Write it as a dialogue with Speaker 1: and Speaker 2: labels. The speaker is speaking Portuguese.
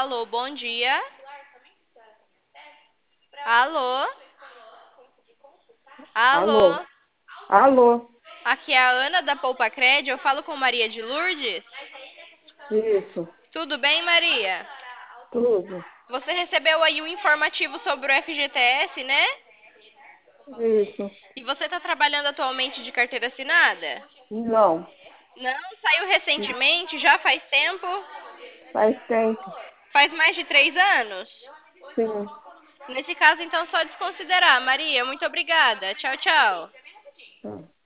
Speaker 1: Alô, bom dia. Alô?
Speaker 2: Alô?
Speaker 1: Alô?
Speaker 2: Alô?
Speaker 1: Aqui é a Ana da Poupa Cred. Eu falo com Maria de Lourdes.
Speaker 2: Isso,
Speaker 1: Tudo bem, Maria?
Speaker 2: tudo.
Speaker 1: Você recebeu aí um informativo sobre o FGTS, né?
Speaker 2: Isso.
Speaker 1: E você está trabalhando atualmente de carteira assinada?
Speaker 2: Não,
Speaker 1: Não, saiu recentemente, já faz tempo?
Speaker 2: faz tempo.
Speaker 1: Faz mais de 3 anos?
Speaker 2: Sim.
Speaker 1: Nesse caso, então, só desconsiderar. Maria, muito obrigada. Tchau, tchau.
Speaker 2: Tá.